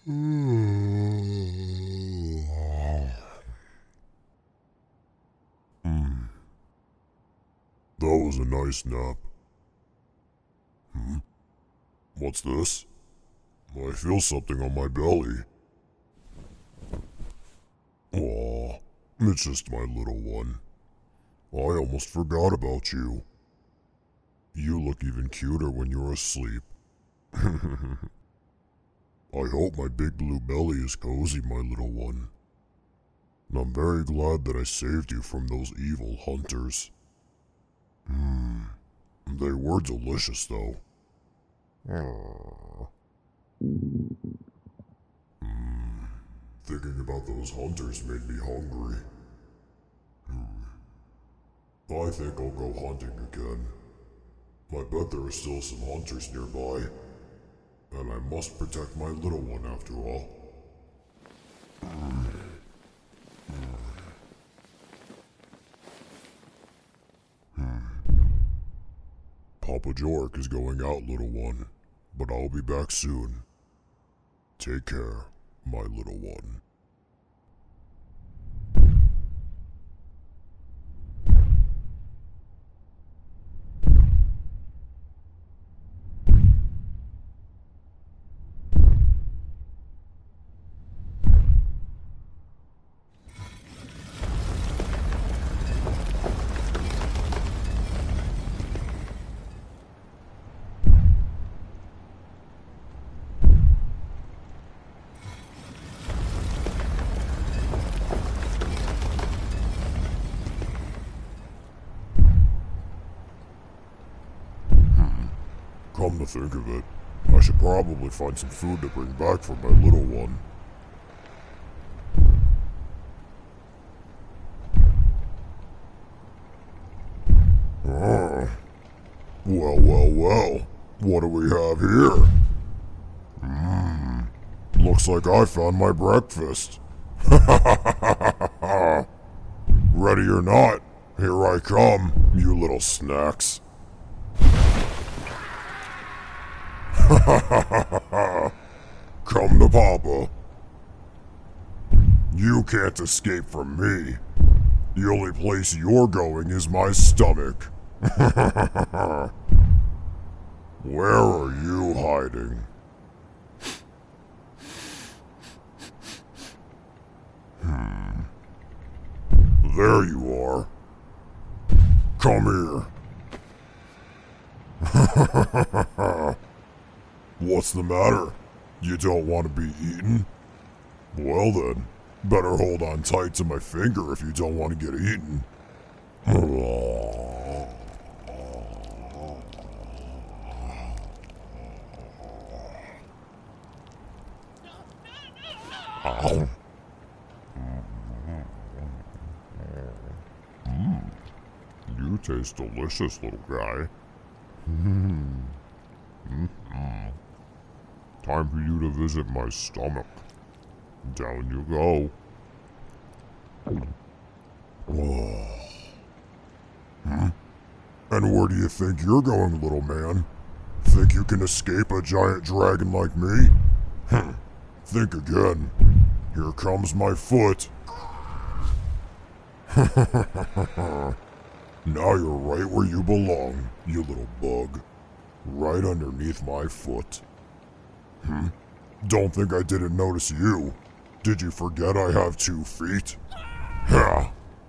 That was a nice nap. What's this? I feel something on my belly. Aw, it's just my little one. I almost forgot about you. You look even cuter when you're asleep. I hope my big blue belly is cozy, my little one. I'm very glad that I saved you from those evil hunters. They were delicious, though. Thinking about those hunters made me hungry. I think I'll go hunting again. I bet there are still some hunters nearby. And I must protect my little one after all. Papa Jork is going out, little one, but I'll be back soon. Take care, my little one. Come to think of it, I should probably find some food to bring back for my little one. Well, what do we have here? Looks like I found my breakfast. Ready or not, here I come, you little snacks. Come to Papa. You can't escape from me. The only place you're going is my stomach. Where are you hiding? There you are. Come here. What's the matter? You don't want to be eaten? Well then, better hold on tight to my finger if you don't want to get eaten. You taste delicious, little guy. Time for you to visit my stomach. Down you go. And where do you think you're going, little man? Think you can escape a giant dragon like me? Think again. Here comes my foot. Now you're right where you belong, you little bug. Right underneath my foot. Don't think I didn't notice you. Did you forget I have 2 feet? Ha!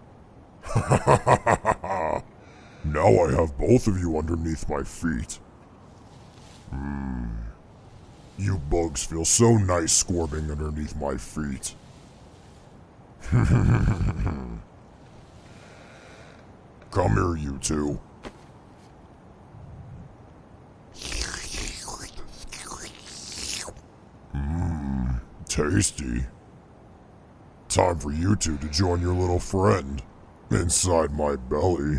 Now I have both of you underneath my feet. You bugs feel so nice squirming underneath my feet. Come here, you two. Tasty. Time for you two to join your little friend inside my belly.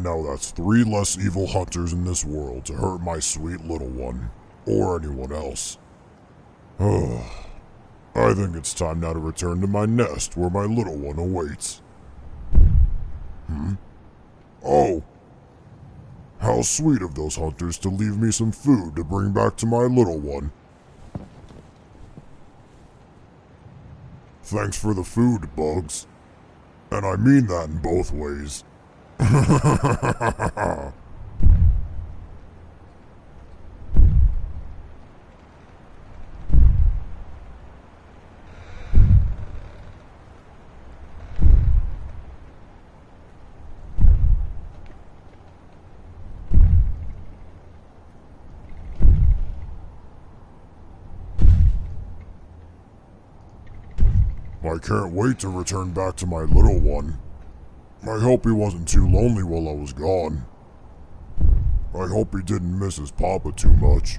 And now that's 3 less evil hunters in this world to hurt my sweet little one. Or anyone else. I think it's time now to return to my nest where my little one awaits. Oh! How sweet of those hunters to leave me some food to bring back to my little one. Thanks for the food, Bugs. And I mean that in both ways. I can't wait to return back to my little one. I hope he wasn't too lonely while I was gone. I hope he didn't miss his papa too much.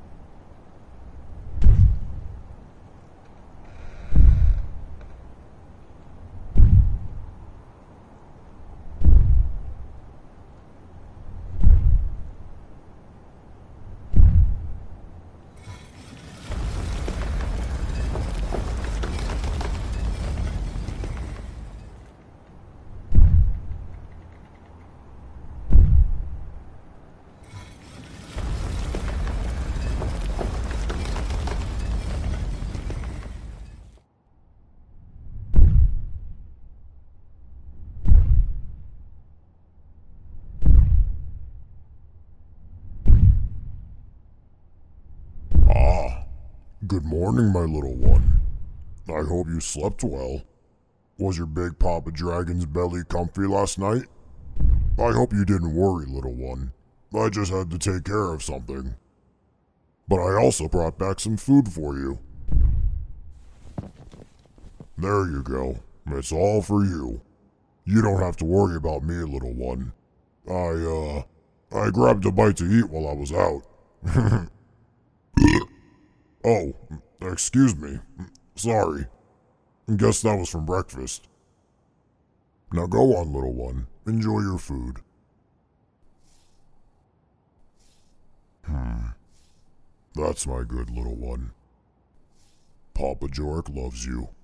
Good morning, my little one. I hope you slept well. Was your big Papa Dragon's belly comfy last night? I hope you didn't worry, little one. I just had to take care of something. But I also brought back some food for you. There you go. It's all for you. You don't have to worry about me, little one. I grabbed a bite to eat while I was out. Oh, excuse me. Sorry. Guess that was from breakfast. Now go on, little one. Enjoy your food. That's my good little one. Papa Jork loves you.